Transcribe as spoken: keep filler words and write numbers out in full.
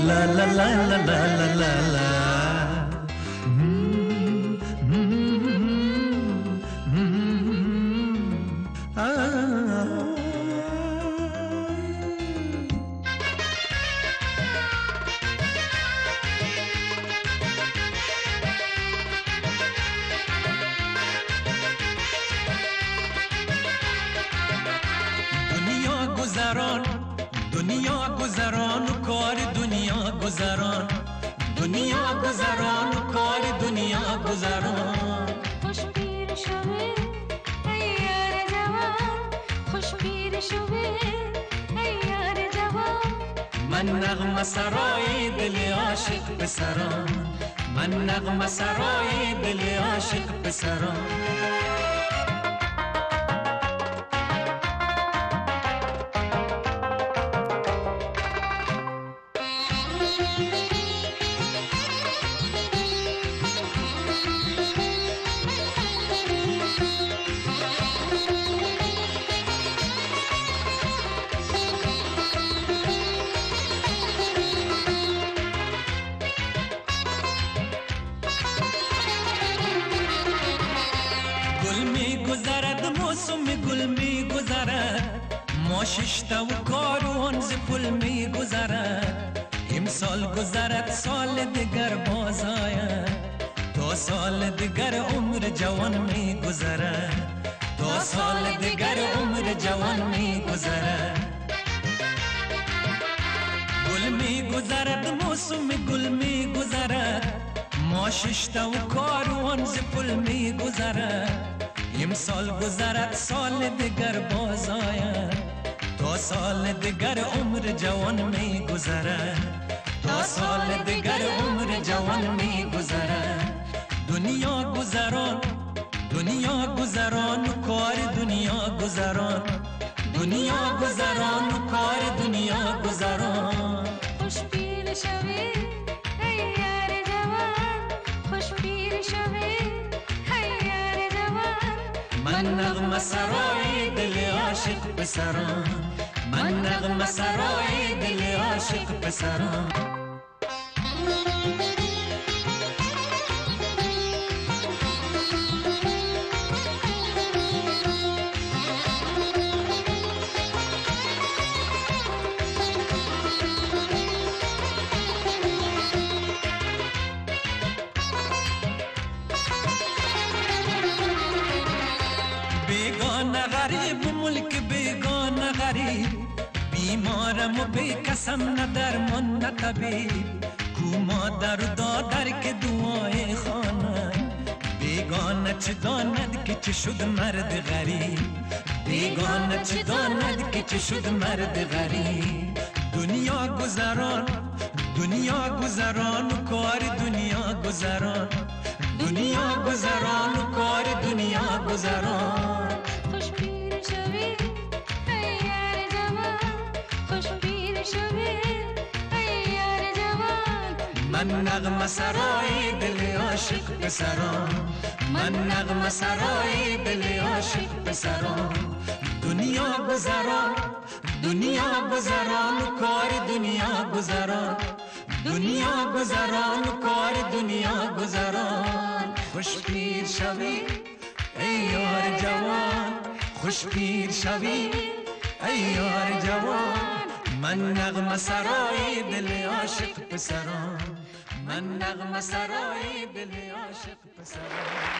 la la la la la la la la. گذران دنیا گذران و کار دنیا گذران دنیا گذران و کار دنیا گذران خوش پیر شوه ای یار جوان خوش پیر شوه ای یار جوان من نغمه سرای دل عاشق پسران من نغمه سرای دل عاشق پسران گذرد موسم گل می گذرد ما ششتا و کاروان ز پل می گذرد امسال گذرد سال دیگر باز آید تا سال دیگر عمر جوان می گذرد تا سال دیگر عمر جوان می گذرد گل می گذرد موسم گل می گذرد ما ششتا و کاروان ز پل می گذرد امسال گذرد سال دیگر باز آید تا سال دیگر عمر جوان می گذرد تا سال دیگر عمر جوان می گذرد دنیا گذران دنیا گذران و کار دنیا گذران دنیا گذران و کار دنیا گذران خوش پیر شوی ای یار جوان خوش پیر شوی من نغمه سرای دل عاشق پسران من نغمه سرای دل عاشق پسران بیگانه غریب ملک بیگانه غریب بیمارم و بی کسم نه درمان نه طبیب کو مادر و دادر که دعای خانه بیگانه چه داند که چه شد مرد غریب بیگانه چه داند که چه شد مرد غریب دنیا گذران دنیا گذران و کار دنیا گذران دنیا گذران و کار دنیا گذران خوش پیر شوی ای یار جوان خوش پیر شوی ای یار جوان من نغمه سرای دل عاشق پسران من نغمه سرای دل عاشق پسران دنیا گذران دنیا گذران و کار دنیا گذران دنیا گذران و کار دنیا گذران خوش پیر شوی ای یار جوان خوش پیر شوی ای یار جوان من نغمه سرای دل عاشق پسران من نغمه سرای دل عاشق پسران